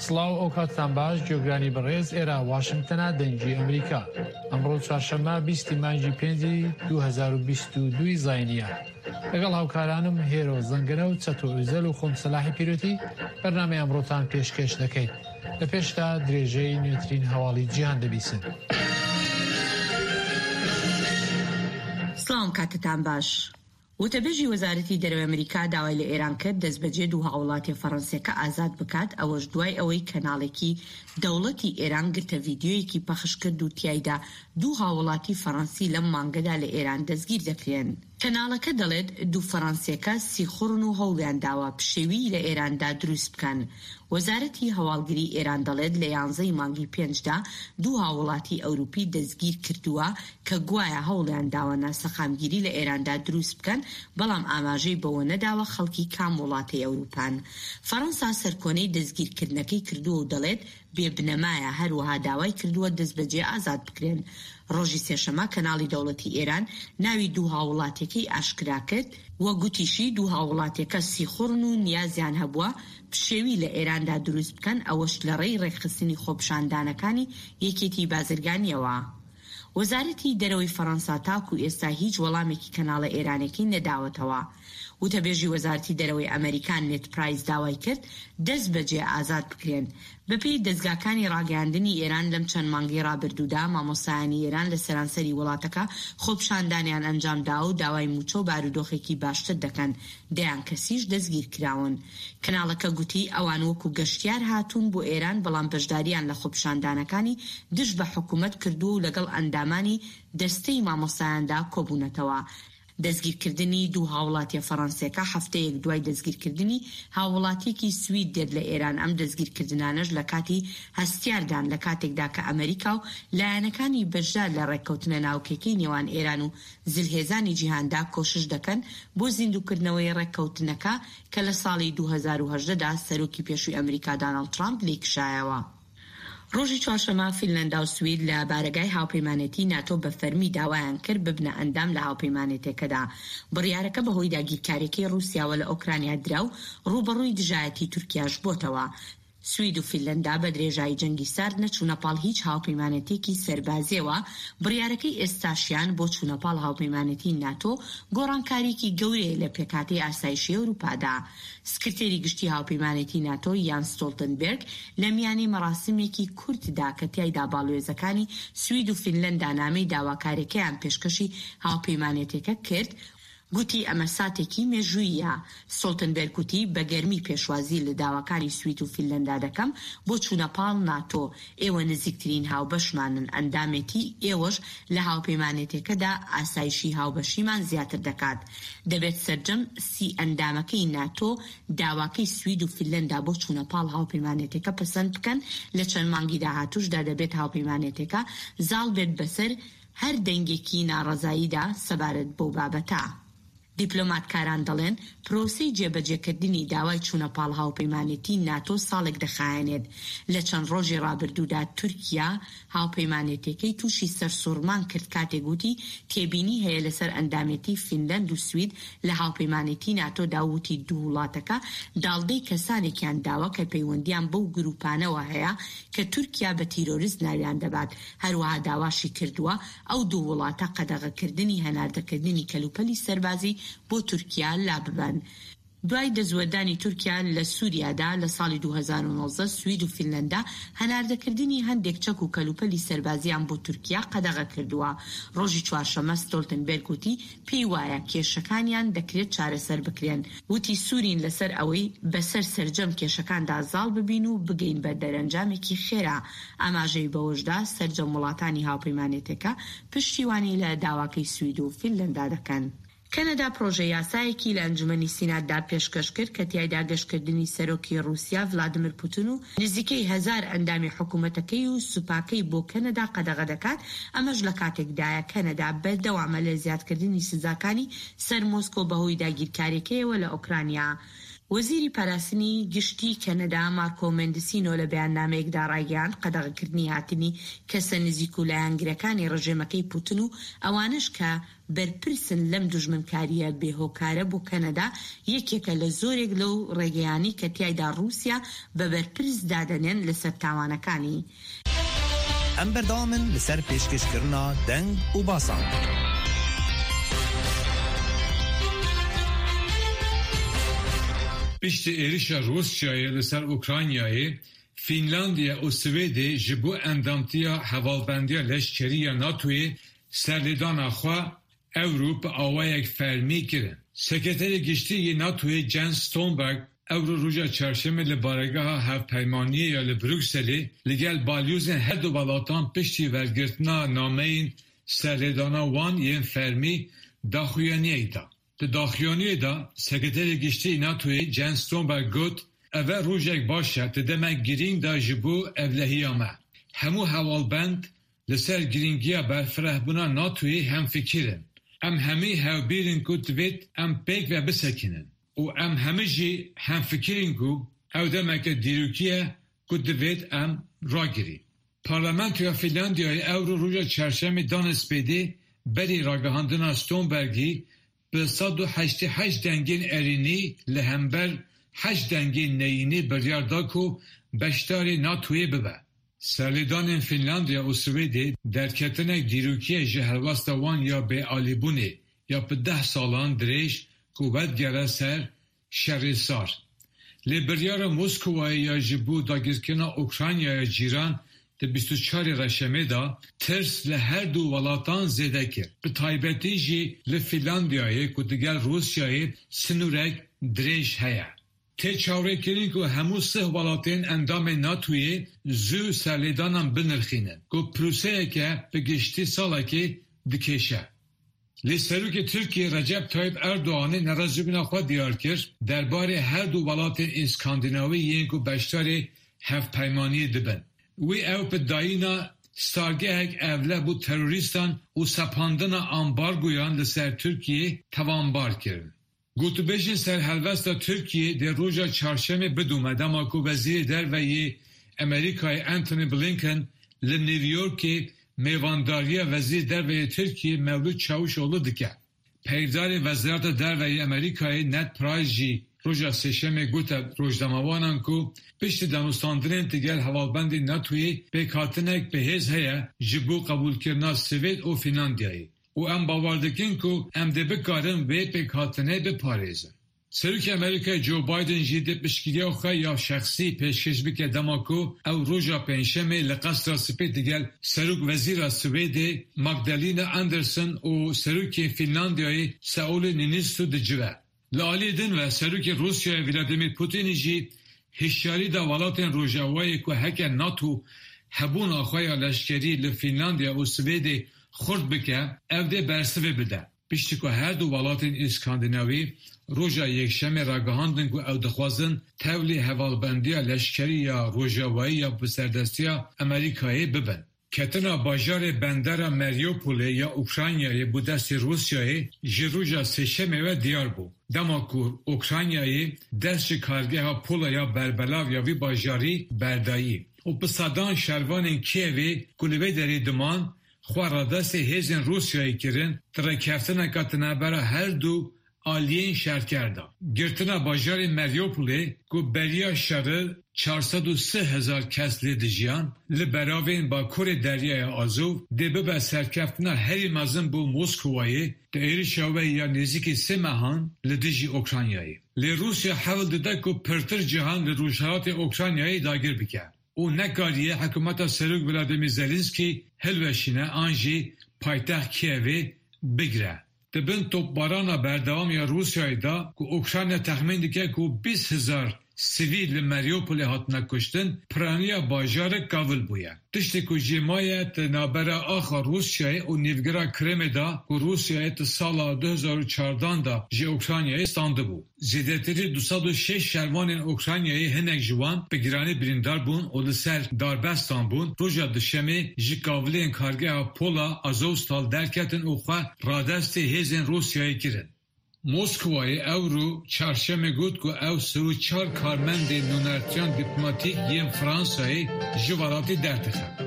سڵاو ئەو کاتتان باش گوێگرانی بەڕێز ئێرە واشنگتنە دەنگی ئەمریکا ئەمڕۆ چوارشەممە 20 مانگی 5 2022 زاینیە لەگەڵ هاوکارانم هێرۆ زەنگەنە و چەتۆ ئوزەل و خۆم سەلاحی پیرۆتی بەرنامەی ئەمڕۆتان پێشکەش دەکەیت لە پێشتا درێژەی نوێترین هەواڵی جیهان دەبیسن. سڵاو کاتتان باش. وتەبێژی وەزارەتی دەرەوەی ئەمریکا داوای لە ئێران کرد دەستبەجێ دوو هاوڵاتی فەڕەنسیەکە ئازاد بکات، ئەوەش دوای ئەوەی کەناڵێکی دەوڵەتی ئێران گرتە ڤیدیۆیەکی پەخش کرد و تیایدا دوو هاوڵاتی فەڕەنسی لەم مانگەدا لە ئێران دەستگیر دەکرێن. کەناڵەکە دەڵێت دوو فەڕەنسیەکە سیخڕن و هەوڵیان داوە پشێوی لە ئێراندا دروست بکەن. وەزارەتی هەواڵگری ئێران دەڵێت لە 11 مانگی 5دا دوو هاوڵاتی ئەوروپی دەستگیر کردووە کە گوایە هەوڵیان داوە ناسەخامگیری لە ئێراندا دروست بکەن، بەڵام ئاماژەی بەوە نەداوە خەڵکی کام وڵاتی ئەوروپان. فەڕەنسا سەرکۆنەی دەستگیرکردنەکەی کردووە و دەڵێت بێبنەمایە، هەروەها داوای کردووە دەستبەجێ ئازاد بکرێن. ڕۆژی سێشەمە کەناڵی دەوڵەتی ئێران ناوی دوو هاوڵاتیەکەی ئاشکرا کرد وە گوتیشی دوو هاوڵاتیەکە سیخڕن و نیازیان هەبووە پشێوی لە ئێراندا دروست بکەن، ئەوەش لە ڕێی ڕێکخستنی خۆپشاندانەکانی یەکێتی بازرگانیەوە. وەزارەتی دەرەوەی فەڕەنسا تاکو ئێستا هیچ وەڵامێکی کەناڵە ئێرانێکی نەداوەتەوە. وتەبێژی وەزارەتی دەرەوەی ئەمریکان نێت پرایس داوای کرد دەست بەجێ ئازاد بکرێن. بەپێی دەستگاکانی ڕاگەاندنی ئێران لەم چەند مانگی ڕابردوودا مامۆستایانی ئێران لە سەرانسەری وڵاتەکە خۆپشاندانیان ئەنجامدا و داوای موچە و بارودۆخێکی باشتر دەکەن، دەیان کەسیش دەستگیر کراون. کەناڵەکە گوتی ئەوان وەکو گەشتیار هاتوون بۆ ئێران، بەڵام بەشداریان لە خۆپشاندانەکانی دژ بە حکوومەت کردو و لەگەڵ ئەندامانی دەستەی مامۆستایاندا کۆبوونەتەوە. دەستگیرکردنی دوو هاوڵاتیە فەڕەنسیەکە هەفتەیەک دوای دەستگیرکردنی هاوڵاتیەکی سوید دێت لە ئێران. ئەم دەستگیرکردنانەش لە کاتی هەستیاردان لە کاتێکدا کە ئەمریکا و لایەنەکانی بەشدار لە ڕێککەوتنە ناوکێکەی نێوان ئێران و زلهێزانی جیهاندا کۆشش دەکەن بۆ زیندووکردنەوەی ڕێککەوتنەکە کە لە ساڵی 2018دا سەرۆکی پێشووی ئەمریکا دۆناڵد ترامپ لێکشایەوە. ڕۆژی چوارشەمە فینلەندا و سوید لە بارگای هاوپەیمانێتی ناتۆ بە فەرمی داوایان کرد ببنە ئەندام لە هاوپەیمانێتەکەدا. بڕیارەکە بەهۆی داگیرکاریەکەی رووسیاوە لە ئۆکرانیا درا و ڕوبەڕووی دژایەتی تورکیاش بۆتەوە. سوید و فینلەندا بە درێژایی جەنگی سارد نەچوونە پاڵ هیچ هاوپەیمانێتێکی سەربازیەوە. بڕیارەکەی ئێستاشیان بۆ چوونە پاڵ هاوپەیمانێتی ناتۆ گۆڕانکاریکی گەورەیە لە پێکهاتەی ئاسایشی ئەوروپادا. سکرتێری گشتی هاوپەیمانێتی ناتۆ یان ستۆڵتنبێرگ لە میانی مەراسمێکی کورتدا کە تیایدا باڵوێزەکانی سوید و فینلەندا نامەی داواکاریەکەیان پێشکەشی هاوپەیمانێتەکە کرد، گوتی ئەمە ساتێکی مێژوویە. ستۆڵتنبێرگ گوتی بە گەرمی پێشوازی لە داواکاری سوید و فینلەندا دەکەم بۆ چوونە پاڵ ناتۆ. ئێوە نزیکترین هاوبەشمانن، ئەندامێتی ئێوەش لە هاوپەیمانێتەکەدا ئاسایشی هاوبەشیمان زیاتر دەکات. دەبێت سەرجەم سی ئەندامەکەی ناتۆ داواکەی سوید و فینلەندا بۆ چوونە پاڵ هاوپەیمانێتەکە پەسەند بکەن. لە چەند مانگی داهاتووشدا دەبێت هاوپەیمانێتەکە زاڵ بێت بەسەر هەر دەنگێکی ناڕەزاییدا سەبارەت بۆ بابەتە. دیپلۆماتکاران دەڵێن پرۆسەی جێبەجێکردنی داوای چوونە پاڵ هاوپەیمانێتی ناتۆ ساڵێک دەخایەنێت. لە چەند ڕۆژی ڕابردوودا تورکیا هاوپەیمانێتەکەی تووشی سەرسوڕمان کرد کاتێک گوتی تێبینی هەیە لەسەر ئەندامێتی فینلەند و سوید لە هاوپەیمانێتی ناتۆ داوتی دوو وڵاتەکە داڵدەی کەسانێکیان داوە کە پەیوەندیان بەو گروپانەوە هەیە کە تورکیا بە تیرۆریست ناویان دەبات. هەروەها داواشی کردووە ئەو دوو وڵاتە قەدەغەکردنی هەناردەکردنی کەلوپەلی سەربازی بۆ تورکیا لا ببن. دوای دەزوەردانی تورکیا لە سووریادا لە ساڵی 2019 سوید و فینلەندا هەناردەکردنی هەندێک چەک و کەلوپەلی سەربازیان بۆ تورکیا قەدەغە کردووە. ڕۆژی چوارشەمە ستۆڵتنبێرگ وتی پێی وایە کێشەکانیان دەکرێت چارەسەر بکرێن. وتی سوورین لەسەر ئەوەی بەسەر سەرجەم کێشەکاندا زاڵ ببین و بگەین بە دەرەنجامێکی خێرا. ئاماژەی بەوەشدا سەرجەم وڵاتانی هاوپەیمانێتەکە پشتیوانی لە داواکەی سوید و فینلەندا دەکەن. کەنەدا پرۆژە یاسایەکی لە ئەنجومەنی سیناتدا پێشکەش کرد کە تیایدا گەشتکردنی سەرۆکی رووسیا ڤلادیمیر پوتین و نزیکەی 1000 ئەندامی حکوومەتەکەی و سوپاکەی بۆ کەنەدا قەدەغە دەکات. ئەمەش لە کاتێکدایە کەنەدا بەردەوامە لە زیادکردنی سزاکانی سەر مۆسکۆ بەهۆی داگیرکاریەکەیەوە لە ئۆکرانیا. وەزیری پاراستنی گشتی کەنەدا مارکۆ مێندسینۆ لە بەیاننامەیەکدا ڕایگەیاند قەدەغەکردنی هاتنی کەسە نزیک و لایەنگرەکانی ڕژێمەکەی پوتن و ئەوانش کە بەرپرسن لەم دوژمنکاریە بێهۆکارە بۆ کەنەدا یەکێکە لە زۆرێک لەو ڕێگەیانی کە تیایدا رووسیا بە بەرپرس دادەنێن لەسەر تاوانەکانی. ئەم بەردەوامن لەسەر پێشکەشکردنا دەنگ و باسان. پشت êrişa Rusyayê li ser Ukraynayê, Finlandiya û Swêdê ji bo endamtiya hevalbendiya leşkeriya NATOyê serlêdana xwe Ewro bi awayek fermî kirin. Sekreterê Giştî NATOyê Jens Stoltenberg Ewro roja çarşemê li baregeha hevpeymaniyê ya li Brükselê li gel balyozên her du welatan piştî wergirtina nameyên serlêdana wan yên fermî daxuyaniyê da. Di daxuyaniyê da Sekreterê Giştî NATOyê Jens Stoltenberg got ev rojek baş e di demek girîng da ji bo evlehiya me. Hemû hevalbend li ser girîngiya berfirehbûna NATOyê hemfikîrin. Em hemî hevbîrin ku divêt em pêk ve bisekinin. û em hemî jî hemfikîrin ku ew demeke dîrokî ye ku divêt em ragirîn. Parlamentoya Finlandiyayê Ewro roja çarşemê danespêdê berî ragihandina Stoltenbergî bi 188 dengên erînî li hember 8 dengên neyînî biryar da ku beşdarê NATOyê bibe. Serlêdanên Finlandiya û Swêdê derketinek dîrokî ji helbesta wan ya bêalîbûnê ya bi 10 salan dirêj ku vedgere ser şerê sar. Lê biryara Moskowayê ya ji bo dagirkirina Ukraynaya cîran di 24 reşemê da tirs li her du welatan zêde kir. Bi taybetî jî li Finlandiyayê ku digel Rusyayê sinûrek dirêj heye. Tê çawrêkirin ku hemû sih welatên endamê NATOyê zû serlêdanan binirxînin ku proseyeke bi giştî salekê dikêşe. Lê Serokê Tirkiye Recep Tayyip Erdoğanê nerazîbûna xwe diyar kir derbarê her du welatên İskandinavî yên ku beşdarê hevpeymaniyê dibin. Wê ew bi dayîna stargehek evle bû terorîstan û sepandina ambargoyan li ser Tirkiyê tevanbar kirin. Gotûbêjên serhelvesta Tirkiyê dê roja çarşemê bidûme dema ku Wezîrê Derveyê Amerîkayê Anthony Blinken li New Yorkê mêvandariya Wezîrê Derveyê Tirkiyê Mevlût Çavuşoğlu dike. Peydarê Wezareta Derveyê Amerîkayê Ned Price jî roja sêşemê gote rojdamawanan ku piştî danûstandinên tigel hevalbendên NATOyê pêkhatinek bihêz heye ji bo qebûlkirina Swêd û Finlandiyayê. û em bawer dikin ku em dê bikarin vê pêkhatinê biparêzin. Serokê Amerîkayê Joe Biden jî dê piştgiriya xwe ya şexsî pêşkêş bike dema ku ew roja pênşemê li qesra Spê digel Serok Wezîra Swêdê Magdalena Anderson û Serokê Finlandiyayê Sauli Niinisto dicive. Li aliyê din ve Serokê Rusyayê Vladimir Putinî jî hişyarî da welatên Rojavayê ku heke NATO hebûna xwe ya leşkerî li Finlandiya û Swêdê xurt bike ev dê bersivê bide. Piştî ku her du welatên İskandinavî roja yekşemê ragihandin ku ew dixwazin tevlî hevalbendiya leşkerî ya Rojavayê ya bi serdestiya Amerîkayê bibin. Ketina bajarê bendera Mariupolê ya Ukraynayê bu destê Rusyayê ji roja sêşemê ve diyar bû. Dema ku Ukraynayê dest ji kargeha pola ya berbelav ya vî bajarî berdayî. û bi sedan şervanên Kievê ku li vê derê diman xwe radestê hêzên Rusyayê kirin direkeftineka tinebera her du aliyên şerker da. Girtina bajarê Mariupolê ku beriya şerê 430,000 kes lê dijiyan li beravên bakurê Deryaya Azov dê bibe serkeftina herî mezin bû Moskowayê di êrişa we ya nêzîkî 3 mehan li dijî Ukraynayê. Lê Rusya hewl dide ku pirtir cihan li rojhilatê Ukraynayê dagir bike û nekariye hikûmeta Serok Vladimir Zelenskî hilweşîne an jî paytext Kievê bigire. Dibin topbarana berdewam ya Rusyayê da ku Ukrayna texmîn dike ku 20,000 sivîl li Mariupolê hatine kuştin, piraniya bajarê Kavil bûye. Tiştê ku jî maye di navbera axa Rusyayê û nîvgira Krîmê da ku Rusyayê ti sala 2014 da ji Ukraynayê standibû. Zêdetirî 206 şervanên Ukraynayê hinek ji wan bi giranî birîndar bûn û li ser darbestan bûn. Roja dişemê ji Kavilên kargeha Pola Azovstal derketin û xwe radestê hêzên Rusyayê kirin. موسکوای اورو چهارشنبه گفت که او 34 کارمند نونرتیان دیپلماتیک یم فرانسای جوالات درتخه.